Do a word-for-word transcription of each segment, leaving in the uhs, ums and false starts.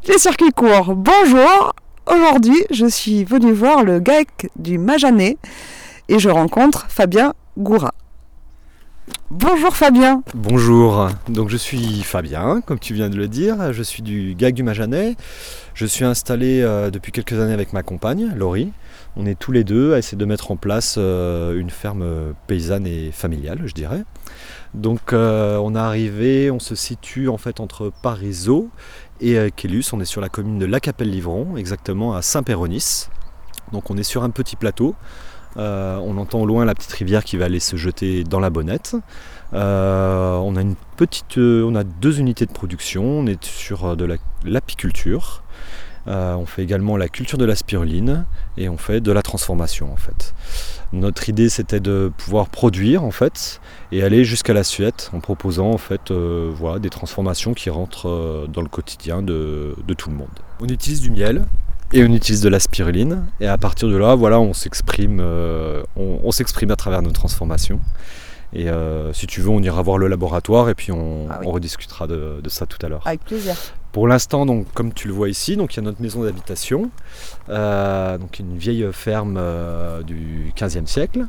Les circuits courts, bonjour. Aujourd'hui, je suis venue voir le G A C du Majanet et je rencontre Fabien Goura. Bonjour Fabien. Bonjour, donc je suis Fabien, comme tu viens de le dire, je suis du G A C du Majanet. Je suis installé euh, depuis quelques années avec ma compagne, Laurie. On est tous les deux à essayer de mettre en place euh, une ferme paysanne et familiale, je dirais. Donc euh, on est arrivé, on se situe en fait entre Parisot et euh, Quélus. On est sur la commune de La Capelle-Livron, exactement à Saint-Péronis. Donc on est sur un petit plateau. Euh, on entend au loin la petite rivière qui va aller se jeter dans la Bonnette. Euh, on a une petite, euh, on a deux unités de production. On est sur de la, l'apiculture. Euh, on fait également la culture de la spiruline et on fait de la transformation en fait. Notre idée c'était de pouvoir produire en fait et aller jusqu'à l'assiette en proposant en fait euh, voilà, des transformations qui rentrent euh, dans le quotidien de, de tout le monde. On utilise du miel et on utilise de la spiruline et à partir de là voilà, on s'exprime, euh, on, on s'exprime à travers nos transformations. Et euh, si tu veux, on ira voir le laboratoire et puis on, ah oui. on rediscutera de, de ça tout à l'heure. Avec plaisir. Pour l'instant, donc, comme tu le vois ici, donc, il y a notre maison d'habitation, euh, donc une vieille ferme euh, du quinzième siècle.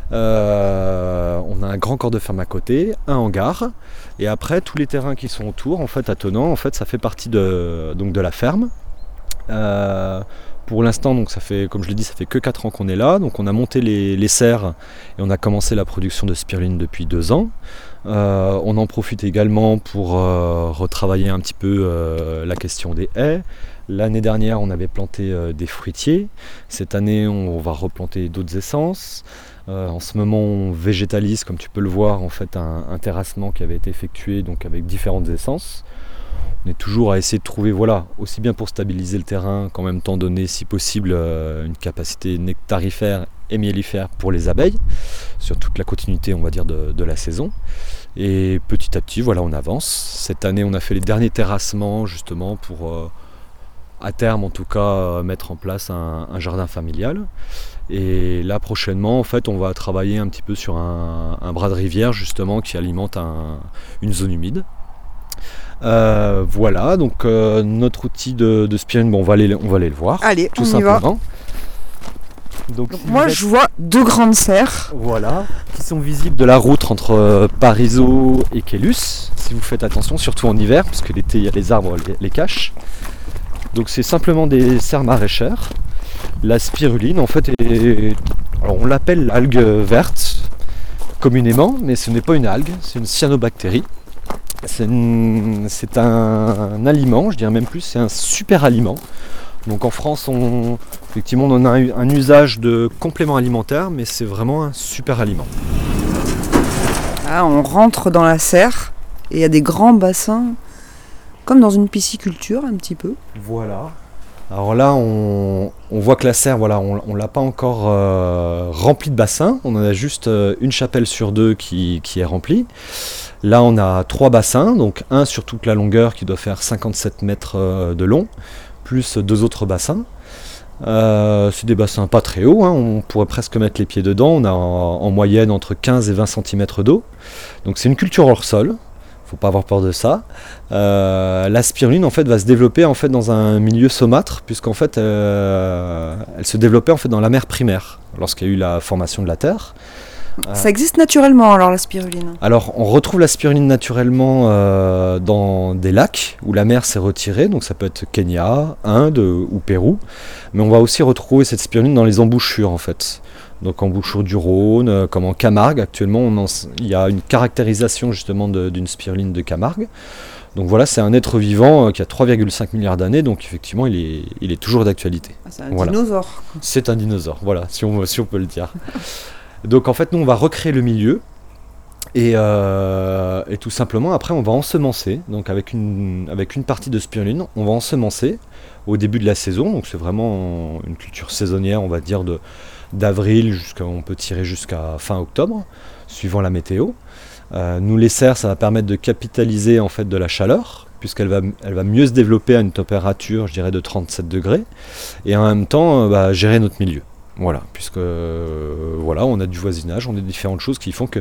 Euh, on a un grand corps de ferme à côté, un hangar, et après tous les terrains qui sont autour, en fait, attenants, en fait, ça fait partie de, donc, de la ferme. Euh, Pour l'instant, donc ça fait, comme je l'ai dit, ça fait que quatre ans qu'on est là. Donc on a monté les, les serres et on a commencé la production de spiruline depuis deux ans. Euh, on en profite également pour euh, retravailler un petit peu euh, la question des haies. L'année dernière, on avait planté euh, des fruitiers. Cette année, on va replanter d'autres essences. Euh, en ce moment, on végétalise, comme tu peux le voir, en fait, un, un terrassement qui avait été effectué donc avec différentes essences. On est toujours à essayer de trouver, voilà, aussi bien pour stabiliser le terrain qu'en même temps donner, si possible, euh, une capacité nectarifère et miellifère pour les abeilles, sur toute la continuité, on va dire, de, de la saison. Et petit à petit, voilà, on avance. Cette année, on a fait les derniers terrassements, justement, pour, euh, à terme, en tout cas, mettre en place un, un jardin familial. Et là, prochainement, en fait, on va travailler un petit peu sur un, un bras de rivière, justement, qui alimente un, une zone humide. Euh, voilà, donc euh, notre outil de, de spiruline, bon, on, va aller, on va aller le voir. Allez, tout on simplement. Y va. Donc, donc moi êtes... je vois deux grandes serres. Voilà, qui sont visibles de la route entre euh, Parisot et Quélus. Si vous faites attention, surtout en hiver, parce que l'été, il y a les arbres, les, les cachent. Donc c'est simplement des serres maraîchères. La spiruline, en fait, est... Alors, on l'appelle l'algue verte, communément, mais ce n'est pas une algue, c'est une cyanobactérie. C'est, une, c'est un, un aliment, je dirais même plus, c'est un super aliment. Donc en France, on, effectivement, on en a un, un usage de complément alimentaire, mais c'est vraiment un super aliment. Ah, on rentre dans la serre et il y a des grands bassins, comme dans une pisciculture un petit peu. Voilà. Alors là, on, on voit que la serre, voilà, on ne l'a pas encore euh, remplie de bassins. On en a juste euh, une chapelle sur deux qui, qui est remplie. Là, on a trois bassins, donc un sur toute la longueur qui doit faire cinquante-sept mètres euh, de long, plus deux autres bassins. Euh, c'est des bassins pas très hauts, hein, on pourrait presque mettre les pieds dedans. On a en, en moyenne entre quinze et vingt centimètres d'eau. Donc c'est une culture hors sol. Faut pas avoir peur de ça. Euh, la spiruline en fait va se développer en fait dans un milieu saumâtre, puisqu'en fait euh, elle se développait en fait dans la mer primaire lorsqu'il y a eu la formation de la terre. Ça existe naturellement alors la spiruline? Alors on retrouve la spiruline naturellement euh, dans des lacs où la mer s'est retirée, donc ça peut être Kenya, Inde ou Pérou, mais on va aussi retrouver cette spiruline dans les embouchures en fait. Donc embouchure du Rhône, comme en Camargue actuellement, on en, il y a une caractérisation justement de, d'une spiruline de Camargue. Donc voilà, c'est un être vivant euh, qui a trois virgule cinq milliards d'années, donc effectivement il est, il est toujours d'actualité. Ah, c'est un voilà. dinosaure. C'est un dinosaure, voilà, si on, si on peut le dire. Donc en fait nous on va recréer le milieu et, euh, et tout simplement après on va ensemencer, donc avec une, avec une partie de spiruline, on va ensemencer au début de la saison, donc c'est vraiment une culture saisonnière on va dire de d'avril jusqu'à, on peut tirer jusqu'à fin octobre, suivant la météo. Euh, nous les serres, ça va permettre de capitaliser en fait de la chaleur, puisqu'elle va, elle va mieux se développer à une température, je dirais, de trente-sept degrés, et en même temps, bah, gérer notre milieu. Voilà, puisque euh, voilà, on a du voisinage, on a différentes choses qui font que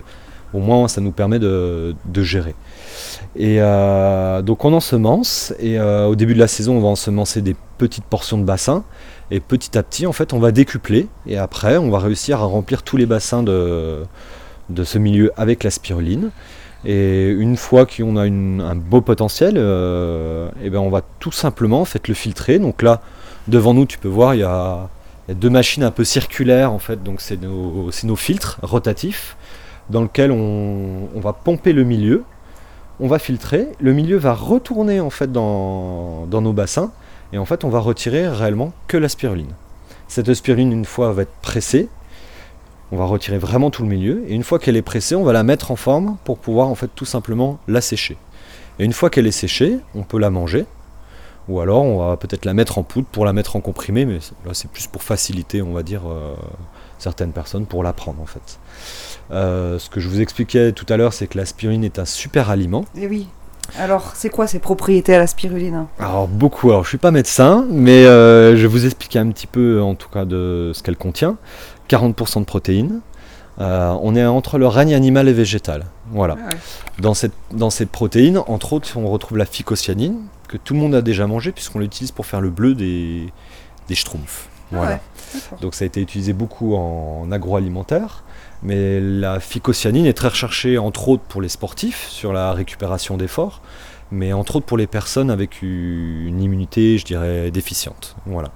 Au moins, ça nous permet de, de gérer. Et euh, donc on ensemence, et euh, au début de la saison, on va ensemencer des petites portions de bassins, et petit à petit, en fait, on va décupler, et après, on va réussir à remplir tous les bassins de, de ce milieu avec la spiruline. Et une fois qu'on a une, un beau potentiel, euh, et ben on va tout simplement en fait, le filtrer. Donc là, devant nous, tu peux voir, il y a, il y a deux machines un peu circulaires, en fait, donc c'est nos, c'est nos filtres rotatifs, dans lesquels on, on va pomper le milieu. On va filtrer, le milieu va retourner en fait dans, dans nos bassins et en fait on va retirer réellement que la spiruline. Cette spiruline une fois va être pressée, on va retirer vraiment tout le milieu et une fois qu'elle est pressée on va la mettre en forme pour pouvoir en fait tout simplement la sécher. Et une fois qu'elle est séchée, on peut la manger ou alors on va peut-être la mettre en poudre pour la mettre en comprimé, mais là c'est plus pour faciliter on va dire euh, certaines personnes pour la prendre en fait. Euh, ce que je vous expliquais tout à l'heure, c'est que la spiruline est un super aliment. Et oui. Alors, c'est quoi ses propriétés à la spiruline? Alors beaucoup. Alors, je suis pas médecin, mais euh, je vais vous expliquer un petit peu, en tout cas, de ce qu'elle contient. quarante pour cent de protéines. Euh, on est entre le règne animal et végétal. Voilà. Ah ouais. Dans cette, dans cette protéine, entre autres, on retrouve la phycocyanine que tout le monde a déjà mangé puisqu'on l'utilise pour faire le bleu des des schtroumpfs. Voilà. Ah ouais. Donc ça a été utilisé beaucoup en agroalimentaire. Mais la phycocyanine est très recherchée, entre autres pour les sportifs, sur la récupération d'efforts, mais entre autres pour les personnes avec une immunité, je dirais, déficiente. Voilà.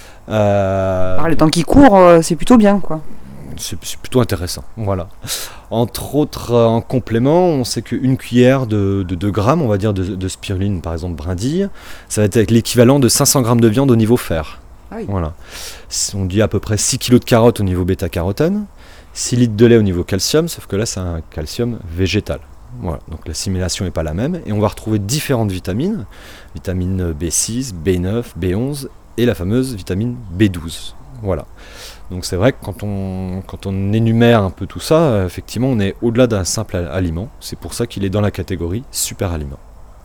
Euh, Alors, les temps qui courent, c'est plutôt bien, quoi. C'est, c'est plutôt intéressant. Voilà. Entre autres, en complément, on sait qu'une cuillère de, de deux grammes, on va dire, de, de spiruline, par exemple brindille, ça va être avec l'équivalent de cinq cents grammes de viande au niveau fer. Ah oui. Voilà. On dit à peu près six kilos de carottes au niveau bêta-carotène. six litres de lait au niveau calcium, sauf que là c'est un calcium végétal. Voilà, donc l'assimilation n'est pas la même. Et on va retrouver différentes vitamines, vitamine B six, B neuf, B onze et la fameuse vitamine B douze. Voilà. Donc c'est vrai que quand on, quand on énumère un peu tout ça, effectivement on est au-delà d'un simple aliment. C'est pour ça qu'il est dans la catégorie super aliment.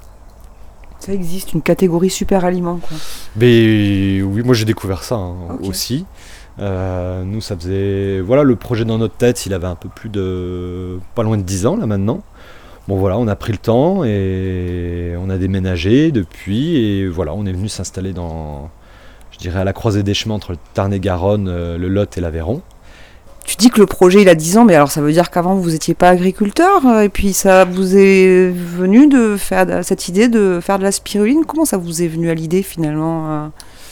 Ça existe, une catégorie super aliment, quoi. Mais oui, moi j'ai découvert ça hein, okay. aussi. Euh, nous ça faisait voilà le projet dans notre tête il avait un peu plus de pas loin de dix ans là maintenant. Bon voilà on a pris le temps et on a déménagé depuis et voilà on est venu s'installer dans je dirais à la croisée des chemins entre le Tarn-et-Garonne, le Lot et l'Aveyron. Tu dis que le projet il a dix ans, mais alors ça veut dire qu'avant vous n'étiez pas agriculteur et puis ça vous est venu de faire cette idée de faire de la spiruline. Comment ça vous est venu à l'idée finalement?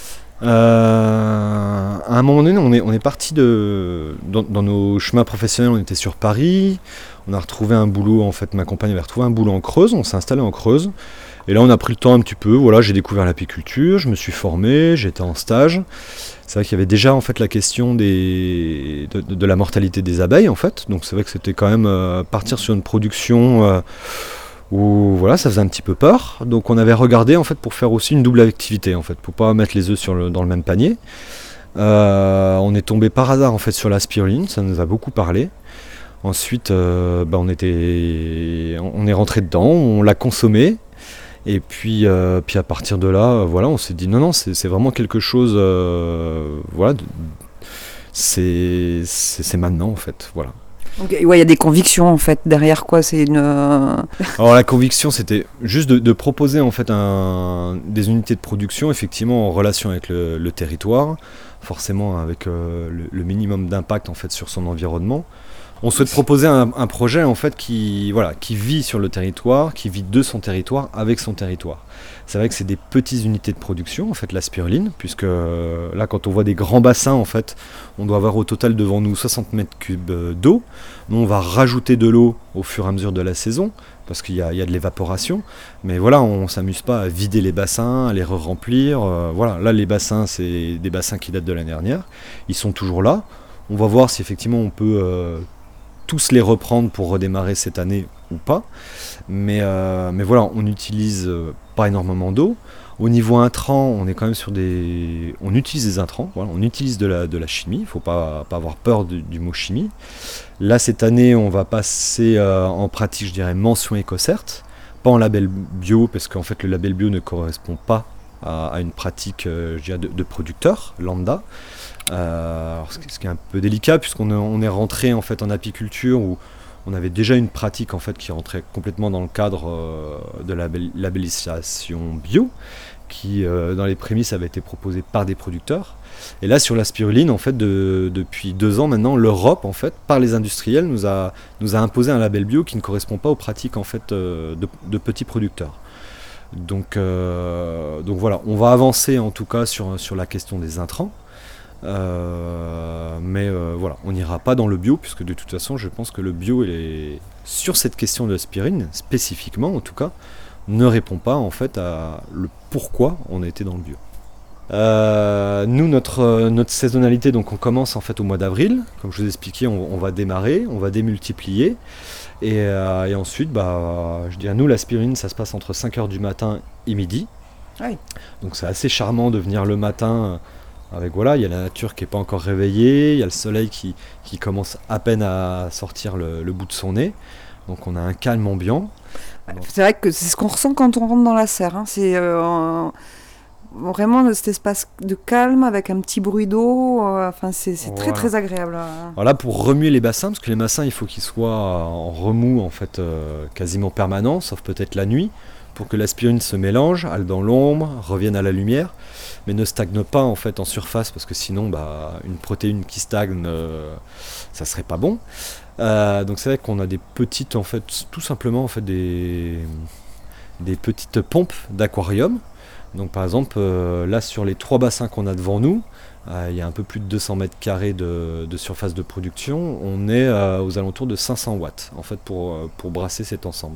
Euh, à un moment donné, on est, on est parti de dans, dans nos chemins professionnels. On était sur Paris, on a retrouvé un boulot. En fait, ma compagne avait retrouvé un boulot en Creuse. On s'est installé en Creuse, et là, on a pris le temps un petit peu. Voilà, j'ai découvert l'apiculture, je me suis formé, j'étais en stage. C'est vrai qu'il y avait déjà en fait la question des de, de, de la mortalité des abeilles en fait. Donc c'est vrai que c'était quand même euh, partir sur une production. Euh, où voilà, ça faisait un petit peu peur. Donc on avait regardé en fait pour faire aussi une double activité en fait, pour pas mettre les œufs sur le, dans le même panier. Euh, on est tombé par hasard en fait sur la spiruline, ça nous a beaucoup parlé. Ensuite, euh, bah, on était, on est rentré dedans, on l'a consommé. Et puis, euh, puis à partir de là, voilà, on s'est dit non non, c'est, c'est vraiment quelque chose, euh, voilà, de, c'est, c'est, c'est maintenant en fait, voilà. Okay. Ouais, il y a des convictions en fait derrière quoi, c'est une. Alors la conviction, c'était juste de, de proposer en fait un, des unités de production effectivement en relation avec le, le territoire, forcément avec euh, le, le minimum d'impact en fait sur son environnement. On souhaite proposer un, un projet en fait qui voilà qui vit sur le territoire, qui vit de son territoire avec son territoire. C'est vrai que c'est des petites unités de production en fait la spiruline, puisque euh, là quand on voit des grands bassins en fait, on doit avoir au total devant nous soixante mètres cubes d'eau. Nous on va rajouter de l'eau au fur et à mesure de la saison parce qu'il y a, il y a de l'évaporation. Mais voilà, on s'amuse pas à vider les bassins, à les re-remplir. Euh, voilà, là les bassins c'est des bassins qui datent de l'année dernière, ils sont toujours là. On va voir si effectivement on peut euh, tous les reprendre pour redémarrer cette année ou pas, mais, euh, mais voilà, on n'utilise euh, pas énormément d'eau. Au niveau intrant, on est quand même sur des, on utilise des intrants, voilà, on utilise de la, de la chimie, il ne faut pas, pas avoir peur de, du mot chimie. Là cette année, on va passer euh, en pratique, je dirais, mention Ecocert, pas en label bio, parce qu'en fait le label bio ne correspond pas à, à une pratique euh, je dirais, de, de producteur lambda. Euh, alors, ce qui est un peu délicat puisqu'on est, on est rentré en fait en apiculture où on avait déjà une pratique en fait qui rentrait complètement dans le cadre euh, de la labellisation bio, qui euh, dans les prémices avait été proposée par des producteurs. Et là sur la spiruline, en fait, de, depuis deux ans maintenant, l'Europe, en fait, par les industriels, nous a, nous a imposé un label bio qui ne correspond pas aux pratiques en fait, euh, de, de petits producteurs. Donc, euh, donc voilà, on va avancer en tout cas sur, sur la question des intrants. Euh, mais euh, voilà, on n'ira pas dans le bio, puisque de toute façon, je pense que le bio, il est, sur cette question de la spiruline, spécifiquement en tout cas, ne répond pas en fait à le pourquoi on était dans le bio. Euh, nous, notre, notre saisonnalité, donc on commence en fait au mois d'avril. Comme je vous ai expliqué, on, on va démarrer, on va démultiplier. Et, euh, et ensuite, bah, je dirais, nous, la spiruline, ça se passe entre cinq heures du matin et midi. Oui. Donc c'est assez charmant de venir le matin avec, voilà, il y a la nature qui n'est pas encore réveillée, il y a le soleil qui, qui commence à peine à sortir le, le bout de son nez. Donc on a un calme ambiant. C'est vrai que c'est ce qu'on ressent quand on rentre dans la serre. Hein. C'est euh, vraiment cet espace de calme avec un petit bruit d'eau. Euh, enfin, c'est, c'est voilà. très très agréable. Alors là, pour remuer les bassins, parce que les bassins, il faut qu'ils soient en remous en fait euh, quasiment permanent, sauf peut-être la nuit, pour que la spiruline se mélange, aille dans l'ombre, revienne à la lumière, mais ne stagne pas en fait en surface, parce que sinon, bah, une protéine qui stagne, euh, ça serait pas bon. Euh, donc c'est vrai qu'on a des petites, en fait, tout simplement en fait des, des petites pompes d'aquarium. Donc par exemple, euh, là sur les trois bassins qu'on a devant nous, euh, il y a un peu plus de deux cents mètres carrés de, de surface de production. On est euh, aux alentours de cinq cents watts en fait pour, pour brasser cet ensemble.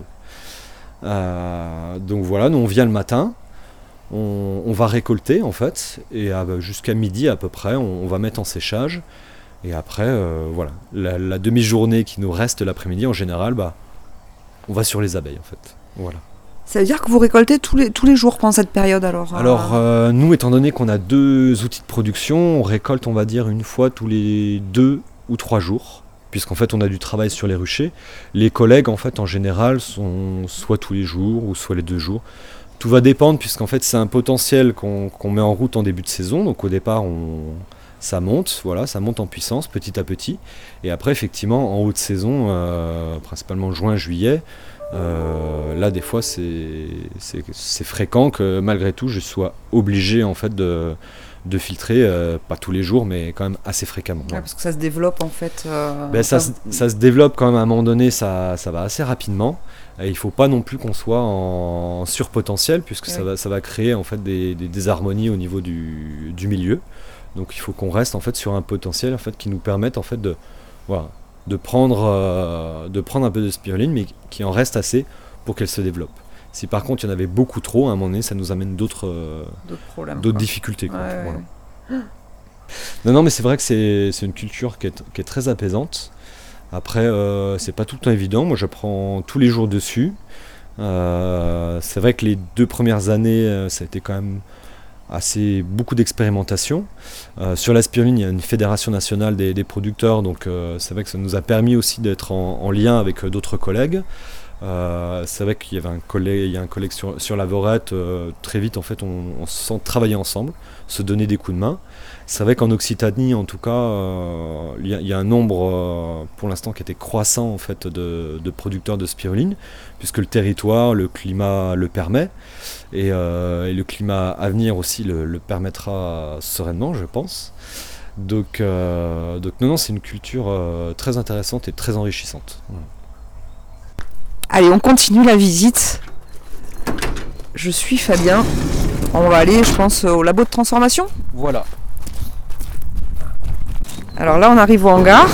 Euh, donc voilà, nous on vient le matin, on, on va récolter en fait, et euh, jusqu'à midi à peu près, on, on va mettre en séchage. Et après, euh, voilà, la, la demi-journée qui nous reste l'après-midi, en général, bah, on va sur les abeilles, en fait. Voilà. Ça veut dire que vous récoltez tous les, tous les jours pendant cette période, alors Alors, euh, nous, étant donné qu'on a deux outils de production, on récolte, on va dire, une fois tous les deux ou trois jours, puisqu'en fait, on a du travail sur les ruchers. Les collègues, en fait, en général, sont soit tous les jours ou soit les deux jours. Tout va dépendre, puisqu'en fait, c'est un potentiel qu'on, qu'on met en route en début de saison. Donc, au départ, on... ça monte, voilà, ça monte en puissance petit à petit. Et après, effectivement, en haute saison, euh, principalement juin, juillet, euh, là, des fois, c'est, c'est, c'est fréquent que malgré tout, je sois obligé en fait de, de filtrer, euh, pas tous les jours, mais quand même assez fréquemment. Ouais, parce que ça se développe en fait. Euh, ben, ça, ça... ça se développe quand même à un moment donné, ça, ça va assez rapidement. Et il ne faut pas non plus qu'on soit en surpotentiel, puisque ouais. ça, va, ça va créer en fait des, des désharmonies au niveau du, du milieu. Donc il faut qu'on reste en fait sur un potentiel en fait qui nous permette en fait de voilà, de prendre euh, de prendre un peu de spiruline, mais qui en reste assez pour qu'elle se développe. Si par contre il y en avait beaucoup trop, à un moment donné, ça nous amène d'autres euh, d'autres problèmes, d'autres quoi. difficultés. Quoi. Ouais, Voilà. ouais. Non non, mais c'est vrai que c'est, c'est une culture qui est, qui est très apaisante. Après euh, c'est pas tout le temps évident. Moi j'apprends tous les jours dessus. Euh, c'est vrai que les deux premières années ça a été quand même assez beaucoup d'expérimentation. Euh, sur la spiruline, il y a une fédération nationale des, des producteurs, donc euh, c'est vrai que ça nous a permis aussi d'être en, en lien avec euh, d'autres collègues. Euh, c'est vrai qu'il y avait un collègue, il y a un collègue sur, sur la Vorette, euh, très vite en fait on, on se sent travailler ensemble, se donner des coups de main. C'est vrai qu'en Occitanie en tout cas, euh, il, y a, il y a un nombre euh, pour l'instant qui était croissant en fait de, de producteurs de spiruline, puisque le territoire, le climat le permet, et, euh, et le climat à venir aussi le, le permettra sereinement, je pense. Donc, euh, donc non, non, c'est une culture euh, très intéressante et très enrichissante. Voilà. Allez, on continue la visite. Je suis Fabien. On va aller, je pense, au labo de transformation. Voilà. Alors là, on arrive au hangar.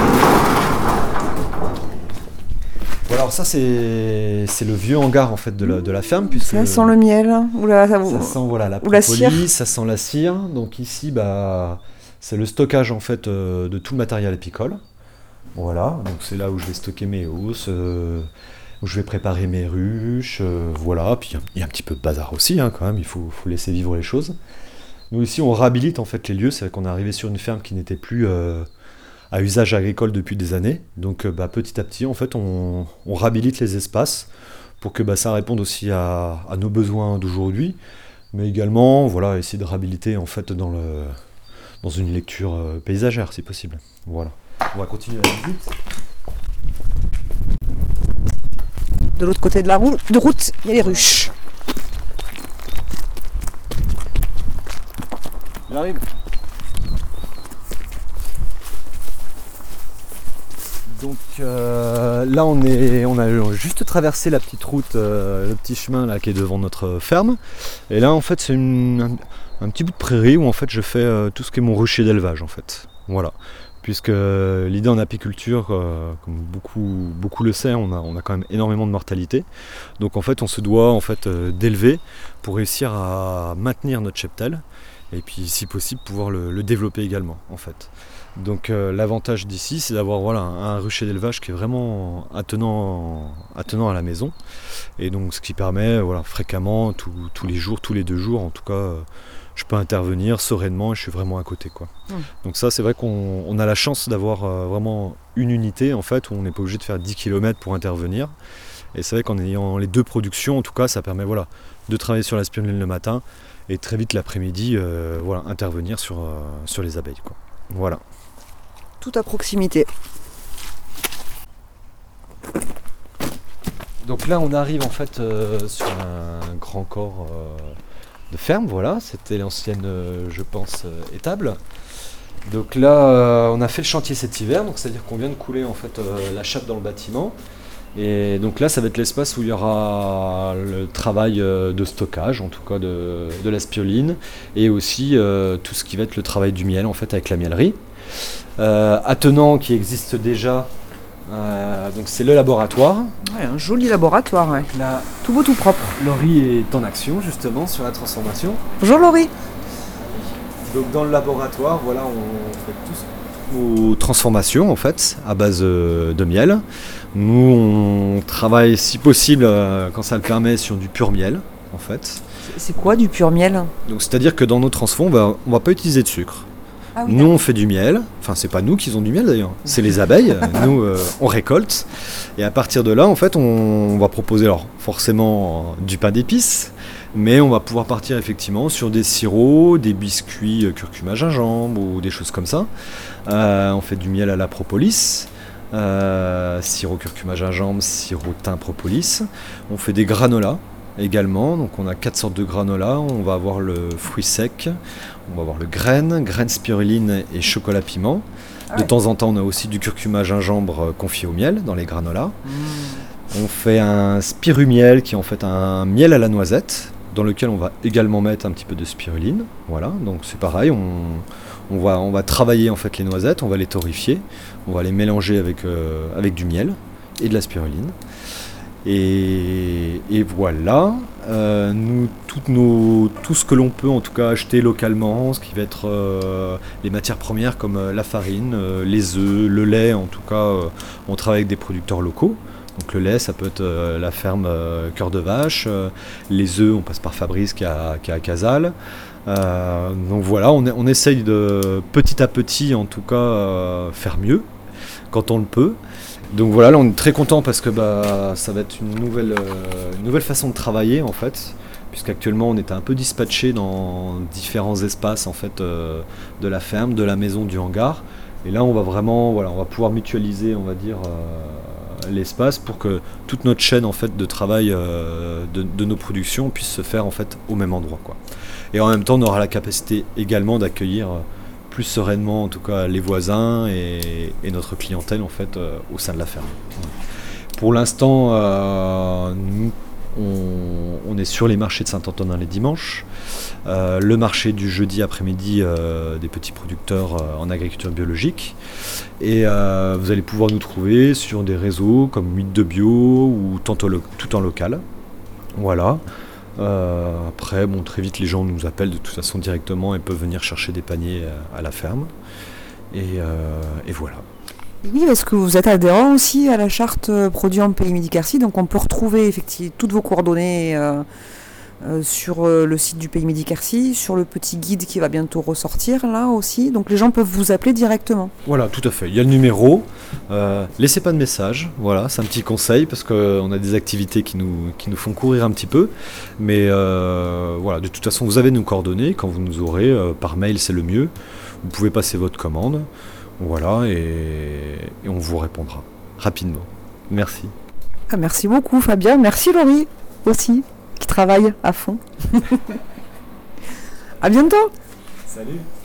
Bon, alors ça, c'est, c'est le vieux hangar en fait de la, de la ferme. Puisque ça sent le miel. Ou la, ça sent voilà, la propolis, ça sent la cire. Donc ici, bah, c'est le stockage en fait euh, de tout le matériel apicole. Voilà, donc c'est là où je vais stocker mes hausses, euh, où je vais préparer mes ruches, euh, voilà. Puis il y, y a un petit peu de bazar aussi, hein, quand même, il faut, faut laisser vivre les choses. Nous ici, on réhabilite en fait les lieux, c'est vrai qu'on est arrivé sur une ferme qui n'était plus euh, à usage agricole depuis des années. Donc euh, bah, petit à petit, en fait, on, on réhabilite les espaces pour que bah, ça réponde aussi à, à nos besoins d'aujourd'hui, mais également, voilà, essayer de réhabiliter en fait dans, le, dans une lecture euh, paysagère, si possible. Voilà. On va continuer la visite. De l'autre côté de la route, de route, il y a les ruches. J'arrive. Donc euh, là on est, on a juste traversé la petite route, euh, le petit chemin là qui est devant notre ferme. Et là en fait c'est une, un, un petit bout de prairie où en fait je fais euh, tout ce qui est mon rucher d'élevage en fait. Voilà. Puisque euh, l'idée en apiculture, euh, comme beaucoup, beaucoup le sait, on a, on a quand même énormément de mortalité. Donc en fait on se doit en fait euh, d'élever pour réussir à maintenir notre cheptel. Et puis si possible pouvoir le, le développer également en fait. Donc euh, l'avantage d'ici c'est d'avoir voilà, un rucher d'élevage qui est vraiment attenant, attenant à la maison. Et donc ce qui permet voilà, fréquemment, tout, tous les jours, tous les deux jours en tout cas, euh, je peux intervenir sereinement et je suis vraiment à côté quoi. Mmh. Donc ça c'est vrai qu'on on a la chance d'avoir euh, vraiment une unité en fait où on n'est pas obligé de faire dix kilomètres pour intervenir. Et c'est vrai qu'en ayant les deux productions en tout cas ça permet voilà, de travailler sur la spiruline le matin et très vite l'après-midi euh, voilà, intervenir sur, euh, sur les abeilles quoi. Voilà. Tout à proximité. Donc là on arrive en fait euh, sur un grand corps euh, de ferme, voilà, c'était l'ancienne euh, je pense euh, étable. Donc là euh, on a fait le chantier cet hiver, donc c'est à dire qu'on vient de couler en fait euh, la chape dans le bâtiment. Et donc là ça va être l'espace où il y aura le travail euh, de stockage, en tout cas de, de la spiruline, et aussi euh, tout ce qui va être le travail du miel en fait avec la miellerie. Euh, attenant qui existe déjà, euh, donc c'est le laboratoire. Ouais, un joli laboratoire, ouais. Là, tout beau, tout propre. Laurie est en action justement sur la transformation. Bonjour Laurie. Donc dans le laboratoire, voilà, on fait tous nos transformations en fait à base de miel. Nous on travaille si possible, quand ça le permet, sur du pur miel en fait. C'est quoi du pur miel? Donc c'est-à-dire que dans nos transforms, on va, on va pas utiliser de sucre. Ah oui, nous on fait du miel, enfin c'est pas nous qui faisons du miel d'ailleurs, c'est les abeilles, nous euh, on récolte et à partir de là en fait on, on va proposer alors forcément euh, du pain d'épices, mais on va pouvoir partir effectivement sur des sirops, des biscuits euh, curcuma gingembre ou des choses comme ça. Euh, on fait du miel à la propolis, euh, sirop curcuma gingembre, sirop thym propolis, on fait des granolas également, donc on a quatre sortes de granola, on va avoir le fruit sec, on va avoir le graine, graine spiruline et chocolat piment. Ah ouais. De temps en temps on a aussi du curcuma gingembre confié au miel dans les granolas. Mmh. On fait un spirumiel qui est en fait un miel à la noisette dans lequel on va également mettre un petit peu de spiruline. Voilà, donc c'est pareil, on, on, va, on va travailler en fait les noisettes, on va les torréfier, on va les mélanger avec, euh, avec du miel et de la spiruline. Et, et voilà, euh, nous, toutes nos, tout ce que l'on peut en tout cas acheter localement, ce qui va être euh, les matières premières comme euh, la farine, euh, les œufs, le lait, en tout cas euh, on travaille avec des producteurs locaux. Donc le lait ça peut être euh, la ferme euh, Cœur de Vache, euh, les œufs on passe par Fabrice qui est à, qui est à Casal. Euh, donc voilà, on, on essaye de petit à petit en tout cas euh, faire mieux quand on le peut. Donc voilà, là on est très content parce que bah, ça va être une nouvelle, euh, une nouvelle façon de travailler en fait, puisqu'actuellement on était un peu dispatché dans différents espaces en fait euh, de la ferme, de la maison, du hangar. Et là on va vraiment, voilà, on va pouvoir mutualiser, on va dire, euh, l'espace pour que toute notre chaîne en fait de travail euh, de, de nos productions puisse se faire en fait au même endroit quoi. Et en même temps on aura la capacité également d'accueillir euh, plus sereinement en tout cas les voisins et, et notre clientèle en fait euh, au sein de la ferme. Pour l'instant euh, nous on, on est sur les marchés de Saint-Antonin les dimanches, euh, le marché du jeudi après-midi euh, des petits producteurs euh, en agriculture biologique et euh, vous allez pouvoir nous trouver sur des réseaux comme Mythe de Bio ou Tantôt tout en local. Voilà. Euh, après, bon, très vite les gens nous appellent de toute façon directement et peuvent venir chercher des paniers à, à la ferme. Et, euh, et voilà. Oui, parce que vous êtes adhérent aussi à la charte produit en Pays Midi-Quercy, donc on peut retrouver effectivement toutes vos coordonnées euh, euh, sur euh, le site du Pays Midi-Quercy, sur le petit guide qui va bientôt ressortir là aussi, donc les gens peuvent vous appeler directement. Voilà, tout à fait, il y a le numéro, euh, laissez pas de message, voilà, c'est un petit conseil parce qu'on a des activités qui nous, qui nous font courir un petit peu, mais euh, voilà, de toute façon vous avez nos coordonnées, quand vous nous aurez, euh, par mail c'est le mieux, vous pouvez passer votre commande, voilà, et, et on vous répondra rapidement. Merci. Ah, merci beaucoup Fabien, merci Laurie aussi, qui travaille à fond. À bientôt. Salut.